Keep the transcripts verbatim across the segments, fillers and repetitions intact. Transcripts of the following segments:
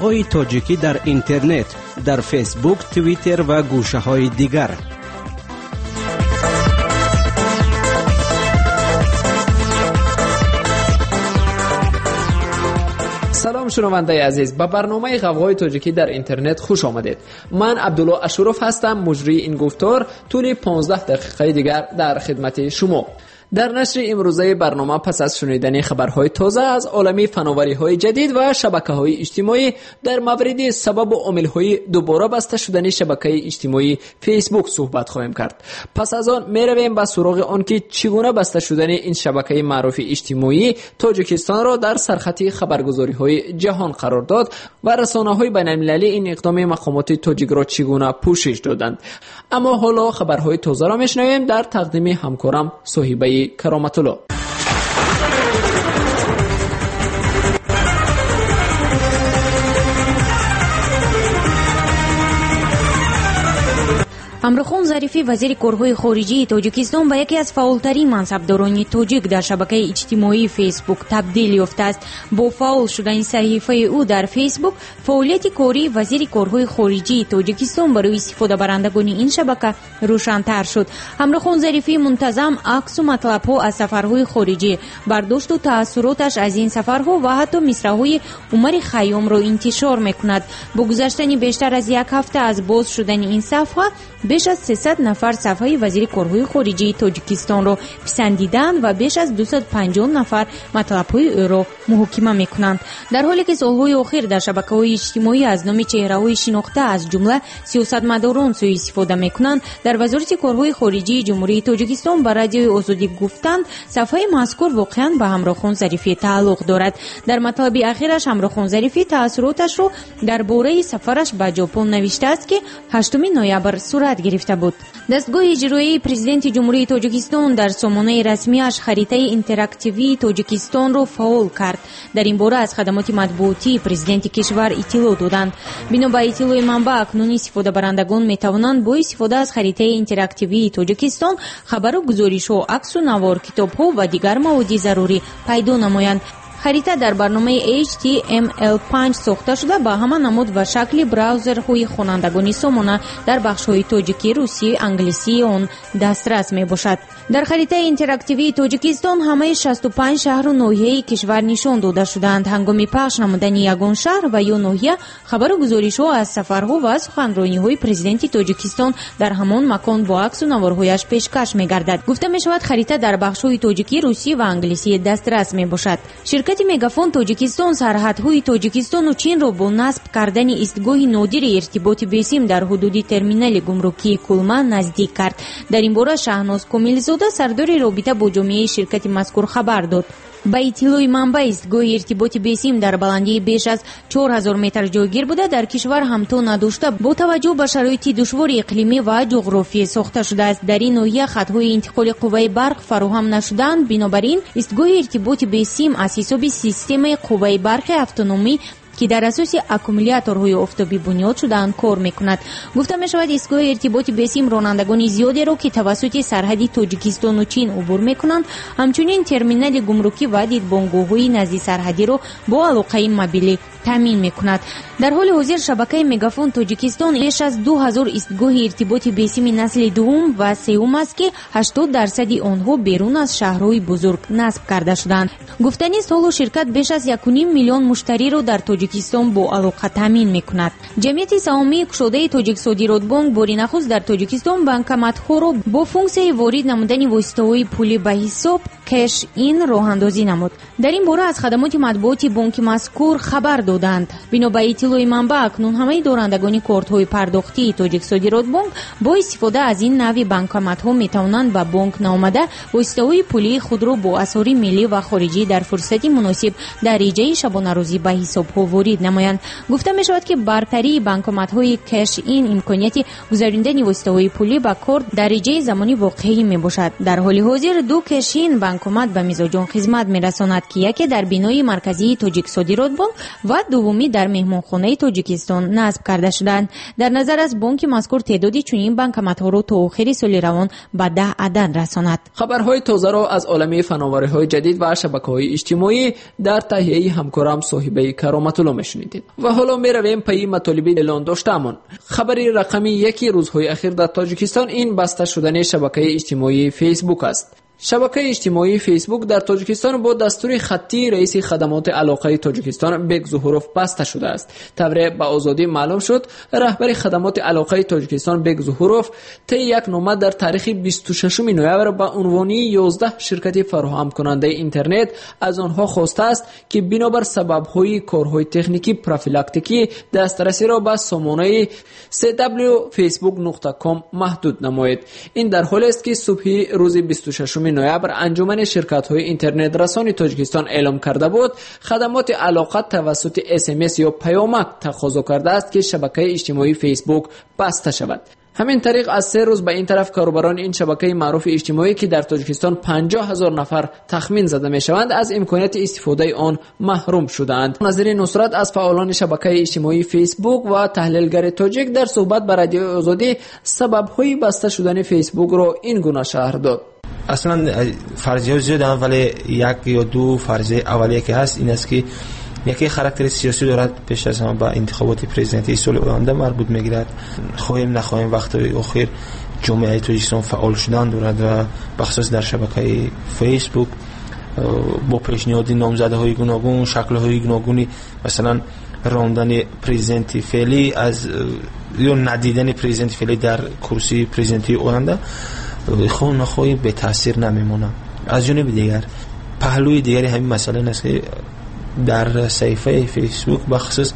خبرهای تاجیکی در اینترنت، در فیسبوک، توییتر و گوشه‌های دیگر. سلام شنونده عزیز، به برنامه غوغای تاجیکی در اینترنت خوش آمدید. من عبدالله اشرف هستم، مجری این گفتار. طول پانزده دقیقه دیگر در خدمت شما. در نشر امروزه برنامه پس از شنیدن خبرهای تازه از عالم فناوری‌های جدید و شبکه‌های اجتماعی در مورد سبب و عامل‌های دوباره بسته شدن شبکه اجتماعی فیسبوک صحبت خواهیم کرد. پس از آن می‌رویم به سراغ آن که چگونه بسته شدن این شبکه معروف اجتماعی تاجیکستان را در سرخط خبرگزاری‌های جهان قرار داد و رسانه‌های بین‌المللی این اقدام مقامات تاجیک را چگونه پوشش دادند. اما حالا خبرهای تازه را می‌شنویم در تقدیم همکارم صاحبه کرامت الله. амрохон зарифӣ вазири корҳои хориҷии тоҷикистон ба яке аз фаъолтарин мансабдорони тоҷик дар шабакаи иҷтимоии фейсбук табдил ёфтааст. бо фаъол шудани саҳифаи ӯ дар фейсбук фаъолияти кории вазири корҳои хориҷии тоҷикистон барои истифодабарандагони ин шабака рӯшантар шуд. амрохон зарифӣ мунтазам аксу матлабҳо аз сафарҳои хориҷӣ, бардошту таассуроташ аз ин сафарҳо ва ҳатто мисраъҳои Умари Хайёмро интишор мекунад. бо гузаштани бештар аз як ҳафта аз боз шудани ин сафҳа беш аз сесад нафар сафҳаи вазири корҳои хориҷии тоҷикистонро писандиданд ва беш аз дусад و панҷоҳ нафар матлабҳои ӯро муҳокима мекунанд. дар ҳоле ки солҳои охир дар шабакаҳои иҷтимоӣ аз номи чеҳраҳои шинохта аз ҷумла сиёсатмадорон сӯистифода мекунанд, дар вазорати корҳои хориҷии ҷумҳурии тоҷикистон ба радиои озодӣ гуфтанд сафҳаи мазкур воқеан ба амрохон зарифӣ тааллуқ дорад. дар матлаби ахираш амрохон зарифӣ таассуроташро дар бораи сафараш ба ҷопон навиштааст ки ҳаштуми ноябр сурат гирифта буд. дастгоҳи иҷроии президенти ҷумҳурии тоҷикистон дар сомонаи расмиаш харитаи интерактивии тоҷикистонро фаъол кард. дар ин бора аз хадамоти матбуотии президенти кишвар иттилоъ доданд. бино ба иттилои манбаъ акнун истифодабарандагон метавонанд бо истифода аз харитаи интерактивии тоҷикистон хабару гузоришҳо, аксу навор, китобҳо ва дигар маводи зарурӣ пайдо намоянд. харита дар барномаи эйч ти эм эл панҷ сохта шуда ба ҳама намуд ва шакли браузерҳои хонандагони сомона дар бахшҳои тоҷикӣ, русӣ, англисии он дастрас мебошад. дар харитаи интерактивии тоҷикистон ҳамаи шасту панҷ шаҳру ноҳияи кишвар нишон дода шудаанд. ҳангоми пахш намудани ягон шаҳр ва ё ноҳия хабару гузоришҳо аз сафарҳо ва суханрониҳои президенти тоҷикистон дар ҳамон макон бо аксу наворҳояш пешкаш мегардад. гуфта мешавад харита дар бахшҳои тоҷикӣ, русӣ ва англисӣ дастрас мебошад. ширкати мегафон тоҷикистон сарҳадҳои тоҷикистону чинро бо насб кардани истгоҳи нодири иртиботи бесим дар ҳудуди терминали гумрукии Кулма наздик кард. дар ин бора Шаҳноз Комилзода, сардори робита бо ҷомеаи ширкати мазкур хабар дод. ба иттилои манба истгоҳи иртиботи бесим дар баландии беш аз чор ҳазор метр ҷойгир буда дар кишвар ҳамто надошта бо таваҷҷӯҳ ба шароити душвори иқлимӣ ва ҷуғрофӣ сохта шудааст. дар ин ноҳия хатҳои интиқоли қувваи барқ фароҳам нашудаанд. бинобар ин истгоҳи иртиботи бесим аз ҳисоби системаи қувваи барқи автономӣ ки дар асоси аккумуляторҳои офтобӣ бунёд шудаанд кор мекунад. гуфта мешавад истгоҳи иртиботи бесим ронандагони зиёдеро ки тавассути сарҳади тоҷикистону чин убур мекунанд, ҳамчунин терминали гумрукӣ ва дидбонгоҳҳои назди сарҳадиро бо алоқаи мобилӣ таъмин мекунад. дар ҳоли ҳозир шабакаи мегафон тоҷикистон беш аз ду ҳазор истгоҳи иртиботи бесими насли дуввум ва сеюм аст ки ҳаштод дарсади онҳо берун аз шаҳрҳои бузург насб карда шуданд. гуфтанист ҳоло ширкат беш аз як و نیم миллион муштариро дар тоҷикистон бо алоқа таъмин мекунад. ҷамъияти саҳомии кушодаи Тоҷиксодиротбонк бори нахуст дар Тоҷикистон банкоматҳоро бо функсияи ворид намудани воситаҳои пулӣ ба ҳисоб кэш ин роҳандозӣ намуд. дар ин бора аз хадамоти матбуоти бонки мазкур хабар доданд. бино ба иттилои манбаъ акнун ҳамаи дорандагони кортҳои пардохтии Тоҷиксодиротбонк бо истифода аз ин нави банкоматҳо метавонанд ба бонк наомада воситаҳои пулии худро бо асъори миллӣ ва хориҷӣ дар фурсати муносиб дар иҷаи шабонарӯзӣ ба ҳисобҳо ворид намоянд. гуфта мешавад ки бартарии банкоматҳои кэш ин имконияти гузарондани воситаҳои пулӣ ба корт дар иҷаи замони воқеӣ мебошад. дар ҳоли ҳозир ду кэшин банкомат ба мизоҷон хизмат мерасонад ки яке дар бинои марказии Тоҷиксодиротбонк ва дуввуми дар меҳмонхонаи Тоҷикистон насб карда шуданд. дар назар аст бонки мазкур теъдоди чунин банкоматҳоро то охири соли равон ба даҳ адад расонад. хабарҳои тозаро аз олами фановариҳои ҷадид ва шабакаҳои иҷтимоӣ дар таҳияи ҳамкорам соҳибаи Кароматулло عبدالله میشنیدید. و حالا میرویم پی مطالبی اعلان داشته‌مان. خبری رقمی یکی روزهای اخیر در تاجیکستان این بسته شدن شبکه اجتماعی فیسبوک است. شبکه اجتماعی فیسبوک در تاجیکستان با دستور خطی رئیس خدمات علاقه تاجیکستان بیگ ظهوروف بسته شده است. طبری به آزادی معلوم شد رهبر خدمات علاقه تاجیکستان بیگ ظهوروف طی یک نامه در تاریخ بیست و ششم نوامبر به عنوان یازده شرکت فراهم کننده اینترنت از آنها خواسته است که بنابر سبب‌های کارهای تکنیکی پروفیلاکتیکی دسترسی را به سامانه سی دبلیو فیسبوک نقطه کام محدود نمایید. این در حالی است که صبح روز بیست و ششم نوامبر انجمن شرکت‌های اینترنت رسانی تاجیکستان اعلام کرده بود خدمات علاقه توسط اس ام اس یا پیامک تقاضا کرده است که شبکه اجتماعی فیسبوک بسته شود. همین طریق از سه روز به این طرف کاربران این شبکه معروف اجتماعی که در تاجیکستان پنجاه هزار نفر تخمین زده می شوند از امکانات استفاده آن محروم شدند. نظیر نصرت از فعالان شبکه اجتماعی فیسبوک و تحلیلگر تاجیک در صحبت با رادیو آزادی سبب‌های بسته شدن فیسبوک را این گونه شرح داد. اصلا فرضیه زیاده، ولی یک یا دو فرضیه اولیه که هست این است که یکی خاراکتر سیاسی دارد، پیش از همه به انتخابات پرزیدنتی سال آینده مربوط میگیرد. خواهیم نخواهیم وقتی اخیر جامعه تاجیکستان فعال شدن دارد و بخصوص در شبکه فیسبوک با پیشنهاد نامزده های گوناگون، شکل های گوناگونی، مثلا راندن پرزیدنتی فعلی از یا ندیدن پرزیدنتی فعلی در کرسی پرزیدنتی آینده خون نخواهی به تاثیر نمیمونه. از جانب دیگر پهلوی دیگری همین مسئله است که در صفحه فیسبوک بخصوص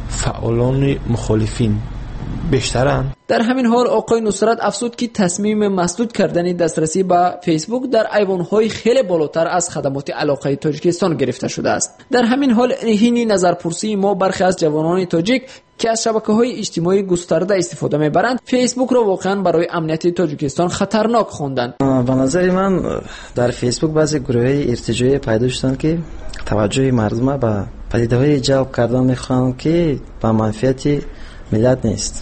فعالان مخالفین بیشترند. در همین حال آقای نصرت افزود که تصمیم مسدود کردن دسترسی به فیسبوک در ایوان‌های خیلی بالاتر از خدمات علاقه تاجیکستان گرفته شده است. در همین حال این نظرپرسی ما برخی از جوانان تاجیک که از شبکه‌های اجتماعی گسترده استفاده می‌برند فیسبوک را واقعا برای امنیت تاجیکستان خطرناک خواندند. به نظر من در فیسبوک بعضی گروه‌های ارتجاعی پیدا شدند که توجه مردم به پدیده‌های جلب کردن می‌خواهند که به منفعت ملت نیست.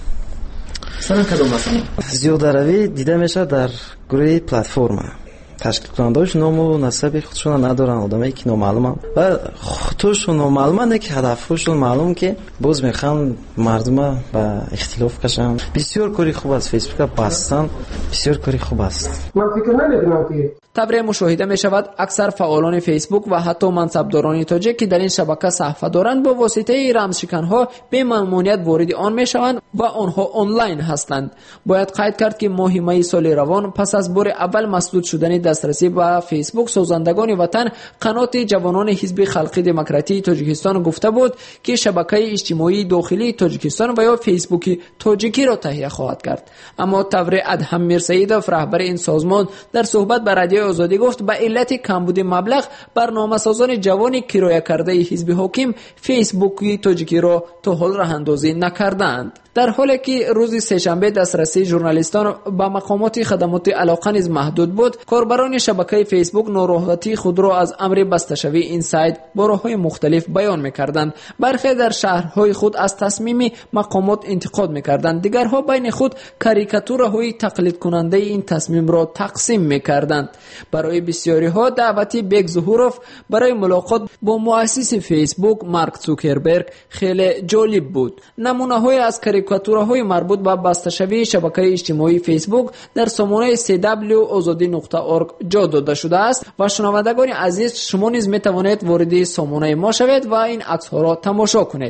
مثلا کدوم مثلا زیاده روی دیده میشه در گروه پلتفرم. تشکیل کننده‌اش نام و نسب خودشون ندارن، آدمایی که نامعلومن و خودشون نامعلومن که هدفشون معلوم که باز میخوان مردم به اختلاف کشن. بسیار کاری خوب است فیسبوک بستن، بسیار کاری خوب است. من فکر نمی‌کنم که طبری مشاهده می شود اکثر فعالان فیسبوک و حتی منصبداران تاجیک که در این شبکه صفحه دارند با واسطه رمزشکن‌ها به ممنوعیت وارد آن می شوند و آنها آنلاین هستند. باید قید کرد که ماه می سال روان پس از بار اول مسدود شدن دسترسی به فیسبوک سازندگان وطن قنات جوانان حزب خلقی دموکراتی تاجیکستان گفته بود که شبکه اجتماعی داخلی تاجیکستان و یا فیسبوک تاجیکی را تهیه خواهد کرد. اما طبری ادهم میرسیدوف رهبر این سازمان در صحبت با رادیو آزادی گفت به علت کمبود مبلغ برنامه‌سازان جوانی کرایه کرده حزب حاکم فیسبوک تاجیکی را تا حال راه اندازی نکردند. در حالی که روز سه‌شنبه دسترسی ژورنالیستان به مقامات خدمات علاقه نیز محدود بود، کاربران شبکه فیسبوک ناراحتی خود را از امر بسته شوی این سایت با راه‌های مختلف بیان می‌کردند. برخی در شهرهای خود از تصمیم مقامات انتقاد می‌کردند، دیگرها بین خود کاریکاتورهای تقلید کننده این تصمیم را تقسیم می‌کردند. برای بسیاری‌ها دعوت بیگ ظهوروف برای ملاقات با مؤسس فیسبوک مارک زوکربرگ خیلی جالب بود. نمونه‌های از کاریکاتورهای مربوط به بسته شوی شبکه اجتماعی فیسبوک در سامانه سی دبلیو آزادی نقطه اورگ جا داده شده است و شنوندگان عزیز شما نیز می توانید وارد سامانه ما شوید و این عکس‌ها را تماشا کنید.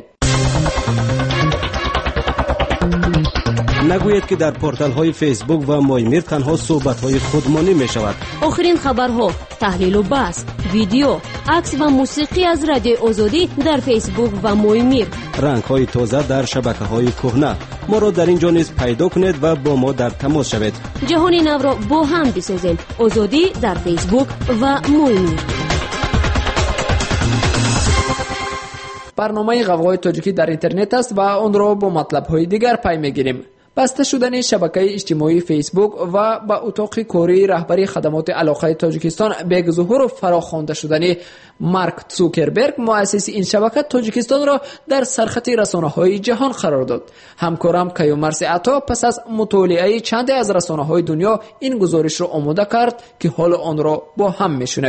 نگوید که در پورتال های فیسبوک و مایمیر تنها صحبت های خودمانی می شود. آخرین خبرها، تحلیل و بحث، ویدیو، عکس و موسیقی از رادیو آزادی در فیسبوک و مایمیر. رنگ های تازه در شبکه های کهنه. ما را در اینجا نیز پیدا کنید و با ما در تماس شوید. جهان نو را با هم بسازیم. آزادی در فیسبوک و مایمیر. برنامه غوغای تاجیکی در اینترنت است و آن را با مطلب‌های دیگر پی می‌گیریم. بسته شدن شبکه اجتماعی فیسبوک و با اتاق کاری رهبری خدمات علاقه تاجیکستان بیگ ظهوروف فراخوانده شدن مارک زوکربرگ مؤسس این شبکه تاجیکستان را در سرخط رسانه‌های جهان قرار داد. همکارم کیومرث عطا پس از مطالعه چند از رسانه‌های دنیا این گزارش را آماده کرد که حال آن را با هم می‌شنویم.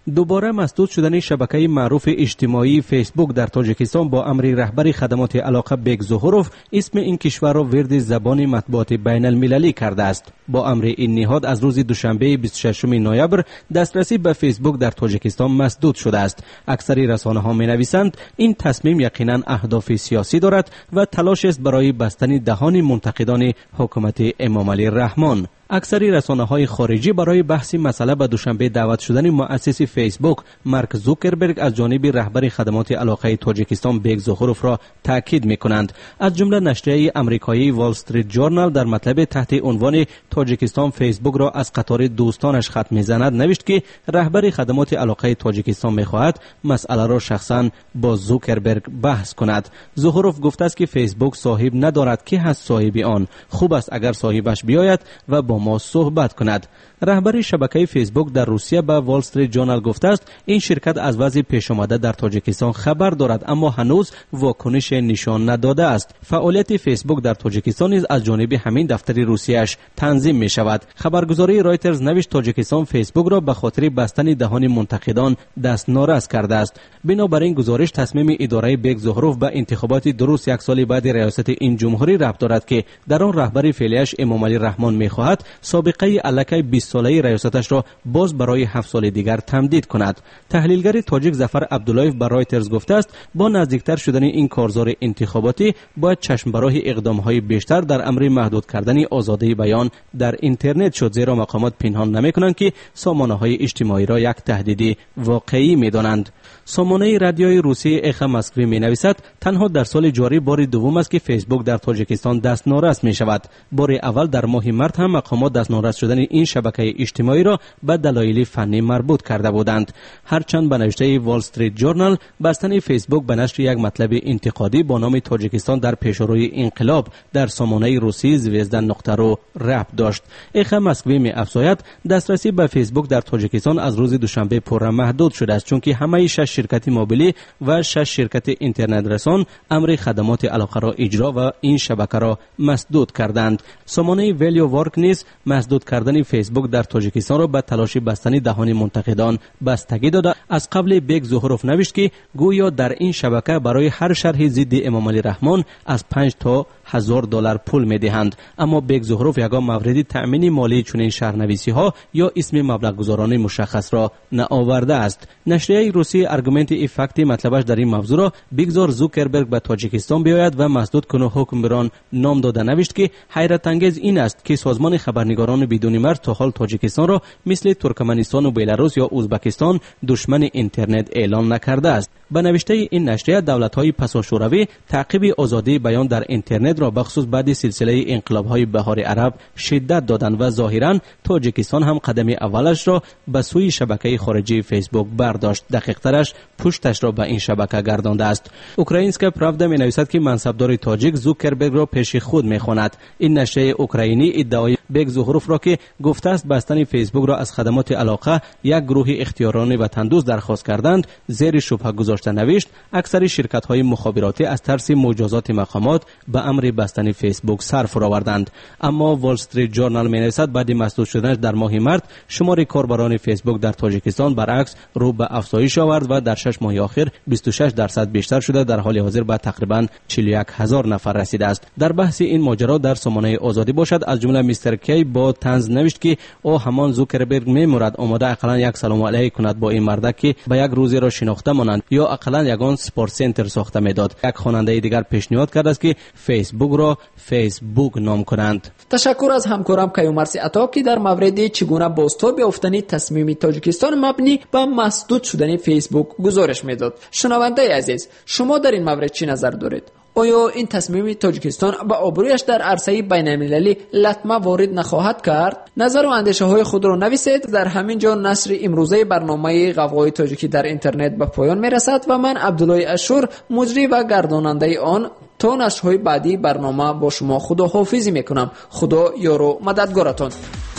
دوباره مسدود شدن شبکه معروف اجتماعی فیسبوک در تاجیکستان با امر رهبر خدمات علاقه بیگ ظهوروف اسم این کشور را ورد زبان مطبوعات بین المللی کرده است. با امر این نهاد از روز دوشنبه بیست و ششم نوامبر دسترسی به فیسبوک در تاجیکستان مسدود شده است. اکثر رسانه‌ها می‌نویسند این تصمیم یقیناً اهداف سیاسی دارد و تلاش است برای بستن دهان منتقدان حکومت امام علی رحمان. اکثر رسانه‌های خارجی برای بحث مسئله به دوشنبه دعوت شدن مؤسس فیسبوک مارک زوکربرگ از جانب رهبر خدمات علاقه تاجیکستان بیگ ظهوروف را تاکید می‌کنند. از جمله نشریه آمریکایی وال استریت جورنال در مطلب تحت عنوان تاجیکستان فیسبوک را از قطار دوستانش خط می‌زند نوشت که رهبر خدمات علاقه تاجیکستان می‌خواهد مسئله را شخصاً با زوکربرگ بحث کند. ظهوروف گفته است که فیسبوک صاحب ندارد، که هست صاحب آن؟ خوب است اگر صاحبش بیاید و با ما صحبت کند. رهبر شبکه فیسبوک در روسیه به وال استریت جورنال گفته است این شرکت از وضع پیش آمده در تاجیکستان خبر دارد اما هنوز واکنش نشان نداده است. فعالیت فیسبوک در تاجیکستان نیز از جانب همین دفتر روسیه‌اش تنظیم می شود. خبرگزاری رایترز نوشت تاجیکستان فیسبوک را به خاطر بستن دهان منتقدان دست ناراض کرده است. بنابراین گزارش تصمیم اداره بیگ ظهوروف به انتخابات درست یک سال بعد ریاست این جمهوری ربط دارد که در آن رهبر فعلیش امام علی رحمان می‌خواهد سابقه الکی بیست ساله ریاستش را باز برای هفت سال دیگر تمدید کند. تحلیلگر تاجیک ظفر عبداللهیف بر رایترز گفته است با نزدیکتر شدن این کارزار انتخاباتی باید چشم براه اقدام‌های بیشتر در امر محدود کردن آزادی بیان در اینترنت شد، زیرا مقامات پنهان نمی‌کنند که سامانه‌های اجتماعی را یک تهدید واقعی می‌دانند. سامانه رادیوی روسی اخ مسکوی می‌نویسد تنها در سال جاری بار دوم است که فیسبوک در تاجیکستان دست ناراست می‌شود. بار اول در ماه مارس هم مقامات دست ناراست شدن این شبکه اجتماعی را به دلایل فنی مربوط کرده بودند. هرچند به نوشته وال استریت جورنال بستن فیسبوک به نشر یک مطلب انتقادی با نام تاجیکستان در پیشروی انقلاب در سامانه روسی زویزدن نقطه رو ربط داشت. اخ مسکوی می‌افزاید دسترسی به فیسبوک در تاجیکستان از روز دوشنبه پورا محدود شده است چون که همه شش شرکت موبیلی و شش شرکت اینترنت رسان امر خدمات علاقه را اجرا و این شبکه را مسدود کردند. سامانه ویلیو وارک نیز مسدود کردن فیسبوک در تاجیکستان را به تلاش بستن دهان منتقدان بستگی داده. از قبل بیگ ظهوروف نوشت که گویا در این شبکه برای هر شرح ضد امام علی رحمان از پنج تا هزار دلار پول میدهند، اما بیگ ظهوروف یگان موردی تأمین مالی چنین شهرنویسی ها یا اسم مبلغ گذاران مشخص را نآورده است. نشریه روسی آرگومنت افکتی مطلبش در این موضوع را بگذار زوکربرگ به تاجیکستان بیاید و مسدود کنه حکمران نام داده نوشت که حیرت انگیز این است که سازمان خبرنگاران بدون مرز تا حال تاجیکستان را مثل ترکمنستان و بلاروس یا ازبکستان دشمن اینترنت اعلان نکرده است. به نوشته این نشریه دولت‌های پساشوروی تعقیب آزادی بیان در اینترنت را بخصوص بعد سلسله انقلاب‌های بهار عرب شدت دادند و ظاهراً تاجیکستان هم قدم اولش را به سوی شبکه خارجی فیسبوک برداشت، دقیق‌ترش پشتش را به این شبکه گردانده است. اوکراینسکا پراودا می‌نویسد که منصبدار تاجیک زوکربرگ را پیش خود می‌خواند. این نشریه اوکراینی ادعای بیگ ظهوروف را که گفته است بستن فیسبوک را از خدمات علاقه یک گروه اختیاران وطندوز درخواست کردند زیر شبهه گذاشته نوشت اکثر شرکت‌های مخابراتی از ترس مجازات مقامات به امر بستن فیسبوک سر فرآوردند. اما وال استریت جورنال می‌نویسد بعد مسدود شدنش در ماه مارس شمار کاربران فیسبوک در تاجیکستان برعکس رو به افزایش آورد و در شش ماه اخیر بیست و شش درصد بیشتر شده، در حال حاضر به تقریباً چهل و یک هزار نفر رسیده است. در بحث این ماجرا در سامانه آزادی باشد از جمله میستر کی با طنز نوشت که او همان زوکربرگ می‌مرد آماده اقلا یک سلام علیک کند با این مرد که به یک روزی را شناخته مانند یا اقلا یگان سپورت سنتر ساخته میداد. یک خواننده دیگر پیشنهاد کرد است که فیسبوک را فیسبوک نام کنند. تشکر از همکارم کیومرسی عطا که در مورد چگونه بازتاب یافتن تصمیم تاجیکستان مبنی بر مسدود شدن فیسبوک گزارش میداد. شنونده عزیز، شما در این مورد چی نظر دارید؟ آیا این تصمیم تاجیکستان به آبرویش در عرصه بین‌المللی لطمه وارد نخواهد کرد؟ نظر و اندیشه های خود را نویسید. در همین جا نشر امروزه برنامه غوغای تاجیکی در اینترنت به پایان میرسد و من عبدالله اشور مجری و گرداننده آن تا نشرهای بعدی برنامه با شما خداحافظی میکنم. خدا یار و مددگارتان.